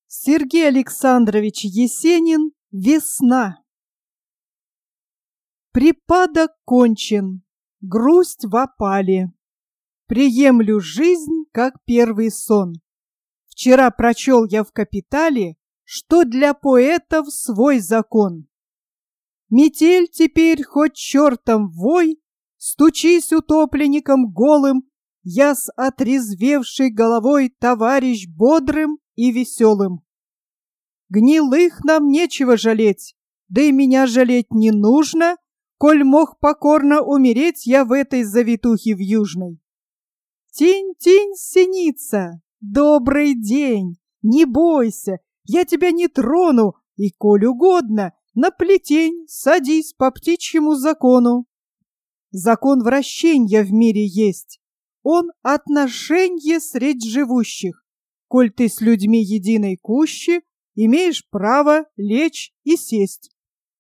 Сергей Александрович Есенин. Весна. Припадок кончен, грусть в опале. Приемлю жизнь, как первый сон. Вчера прочел я в «Капитале», что для поэтов свой закон. Метель теперь хоть чертом вой, стучись утопленником голым, я с отрезвевшей головой товарищ бодрым и веселым. Гнилых нам нечего жалеть, да и меня жалеть не нужно, коль мог покорно умереть я в этой завитухе вьюжной. Тень-тень, синица, добрый день, не бойся, я тебя не трону, и, коль угодно, на плетень садись по птичьему закону. Закон вращенья в мире есть, он отношенье средь живущих. Коль ты с людьми единой кущи, имеешь право лечь и сесть.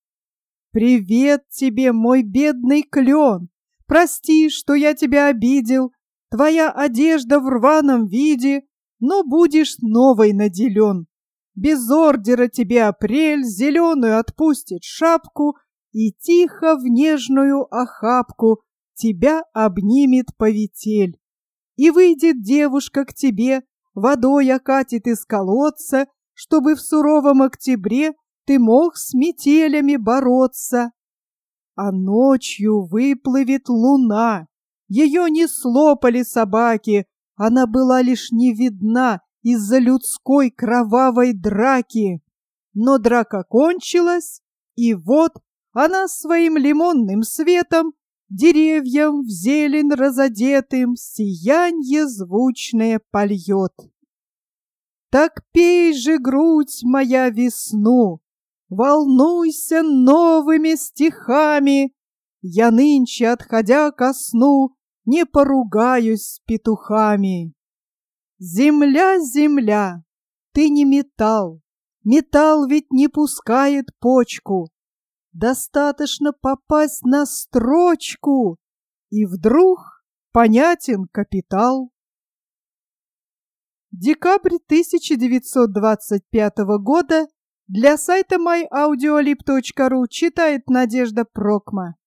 Привет тебе, мой бедный клен, прости, что я тебя обидел, твоя одежда в рваном виде, но будешь новой наделен. Без ордера тебе апрель зеленую отпустит шапку и тихо в нежную охапку тебя обнимет повитель. И выйдет девушка к тебе, водой окатит из колодца, чтобы в суровом октябре ты мог с метелями бороться. А ночью выплывет луна, ее не слопали собаки, она была лишь не видна из-за людской кровавой драки. Но драка кончилась, и вот она своим лимонным светом деревьям в зелень разодетым сиянье звучное польет. Так пей же, грудь моя, весну, волнуйся новыми стихами. Я нынче, отходя ко сну, не поругаюсь с петухами. Земля, земля, ты не металл, металл ведь не пускает почку. Достаточно попасть на строчку, и вдруг понятен капитал. Декабрь 1925 года. Для сайта myaudioLib.ru читает Надежда Прокма.